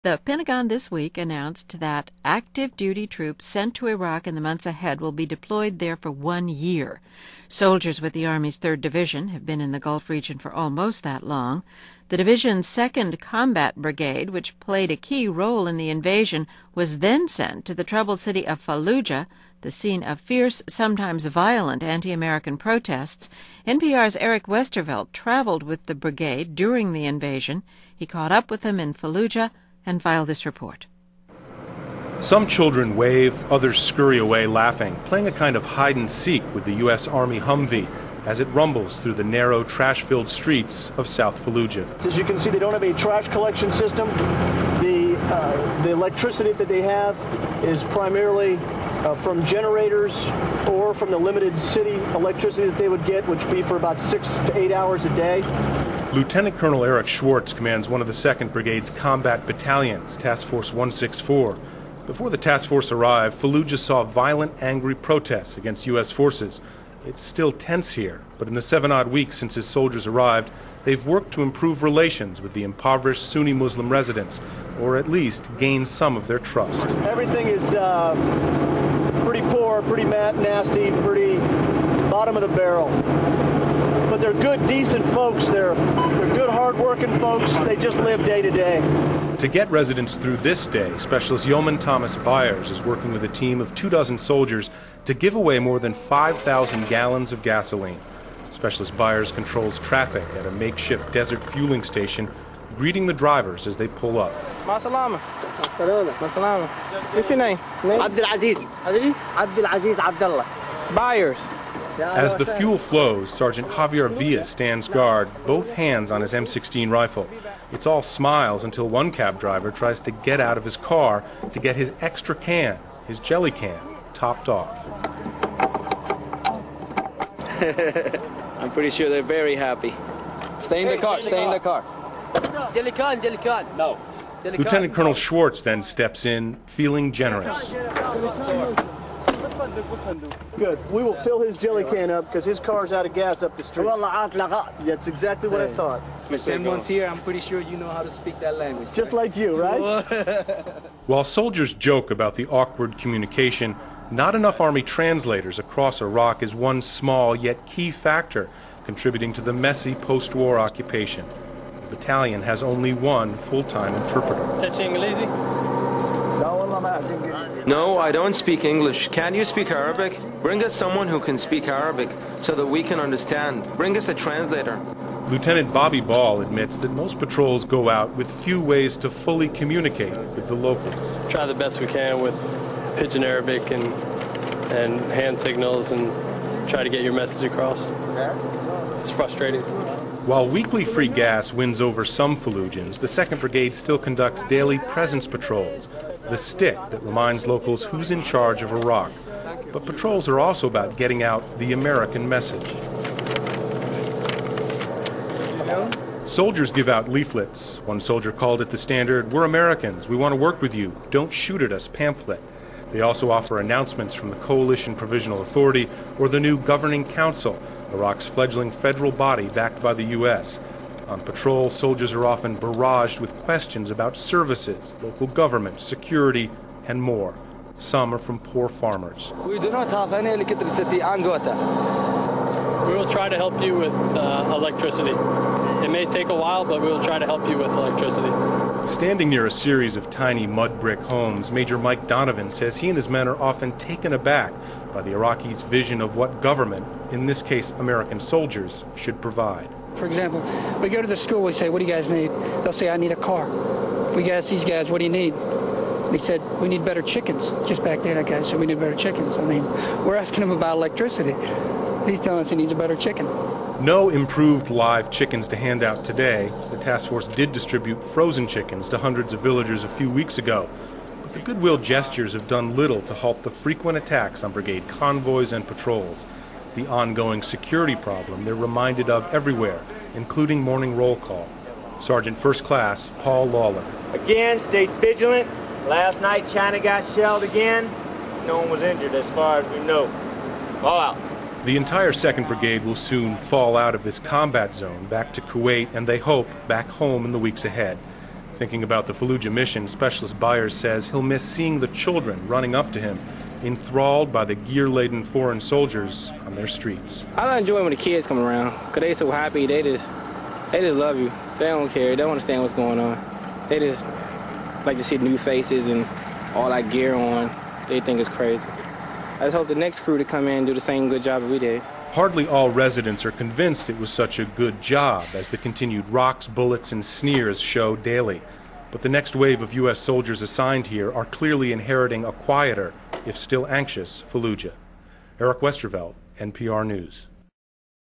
The Pentagon this week announced that active duty troops sent to Iraq in the months ahead will be deployed there for 1 year. Soldiers with the Army's 3rd Division have been in the Gulf region for almost that long. The division's 2nd Combat Brigade, which played a key role in the invasion, was then sent to the troubled city of Fallujah, the scene of fierce, sometimes violent anti-American protests. NPR's Eric Westervelt traveled with the brigade during the invasion. He caught up with them in Fallujah and filed this report. Some children wave, others scurry away laughing, playing a kind of hide-and-seek with the U.S. Army Humvee as it rumbles through the narrow, trash-filled streets of South Fallujah. As you can see, they don't have a trash collection system. The electricity that they have is primarily from generators or from the limited city electricity that they would get, which would be for about 6 to 8 hours a day. Lieutenant Colonel Eric Schwartz commands one of the 2nd Brigade's combat battalions, Task Force 164. Before the task force arrived, Fallujah saw violent, angry protests against U.S. forces. It's still tense here, but in the 7-odd weeks since his soldiers arrived, they've worked to improve relations with the impoverished Sunni Muslim residents, or at least gain some of their trust. Everything is pretty poor, pretty nasty, pretty bottom of the barrel. But they're good, decent folks. They're good, hard-working folks. They just live day to day. To get residents through this day, Specialist Yeoman Thomas Byers is working with a team of 24 soldiers to give away more than 5,000 gallons of gasoline. Specialist Byers controls traffic at a makeshift desert fueling station, greeting the drivers as they pull up. Masalama. Masalama. What's your name? Abdul Aziz. Abdul Aziz Abdullah. Byers. As the fuel flows, Sergeant Javier Villa stands guard, both hands on his M16 rifle. It's all smiles until one cab driver tries to get out of his car to get his extra can, his jelly can, topped off. I'm pretty sure they're very happy. Stay in the car, stay in the car. Jelly can. No. Lieutenant Colonel Schwartz then steps in, feeling generous. Good. We will fill his jelly can up because his car's out of gas up the street. That's exactly what I thought. Someone's here, I'm pretty sure you know how to speak that language. Just like you, right? While soldiers joke about the awkward communication, not enough Army translators across Iraq is one small yet key factor contributing to the messy post-war occupation. The battalion has only one full-time interpreter. No, I don't speak English. Can you speak Arabic? Bring us someone who can speak Arabic so that we can understand. Bring us a translator. Lieutenant Bobby Ball admits that most patrols go out with few ways to fully communicate with the locals. Try the best we can with pidgin Arabic and hand signals and try to get your message across. It's frustrating. While weekly free gas wins over some Fallujans, the 2nd Brigade still conducts daily presence patrols, the stick that reminds locals who's in charge of Iraq. But patrols are also about getting out the American message. Soldiers give out leaflets. One soldier called it the standard, "We're Americans, we want to work with you, don't shoot at us" pamphlet. They also offer announcements from the Coalition Provisional Authority or the new Governing Council, Iraq's fledgling federal body backed by the U.S. On patrol, soldiers are often barraged with questions about services, local government, security, and more. Some are from poor farmers. We do not have any electricity and water. We will try to help you with electricity. It may take a while, but we will try to help you with electricity. Standing near a series of tiny mud brick homes, Major Mike Donovan says he and his men are often taken aback by the Iraqis' vision of what government, in this case American soldiers, should provide. For example, we go to the school, we say, "What do you guys need?" They'll say, "I need a car." We ask these guys, "What do you need?" They said, "We need better chickens." Just back there, that guy said, "We need better chickens." I mean, we're asking him about electricity. He's telling us he needs a better chicken. No improved live chickens to hand out today. The task force did distribute frozen chickens to hundreds of villagers a few weeks ago. But the goodwill gestures have done little to halt the frequent attacks on brigade convoys and patrols. The ongoing security problem they're reminded of everywhere, including morning roll call. Sergeant First Class Paul Lawler. Again, stay vigilant. Last night China got shelled again. No one was injured as far as we know. All out. The entire 2nd Brigade will soon fall out of this combat zone back to Kuwait and they hope back home in the weeks ahead. Thinking about the Fallujah mission, Specialist Byers says he'll miss seeing the children running up to him, enthralled by the gear-laden foreign soldiers on their streets. I enjoy when the kids come around, because they so happy. They just love you. They don't care. They don't understand what's going on. They just like to see new faces and all that gear on. They think it's crazy. I just hope the next crew to come in and do the same good job that we did. Hardly all residents are convinced it was such a good job, as the continued rocks, bullets, and sneers show daily. But the next wave of U.S. soldiers assigned here are clearly inheriting a quieter, if still anxious, Fallujah. Eric Westerveld, NPR News.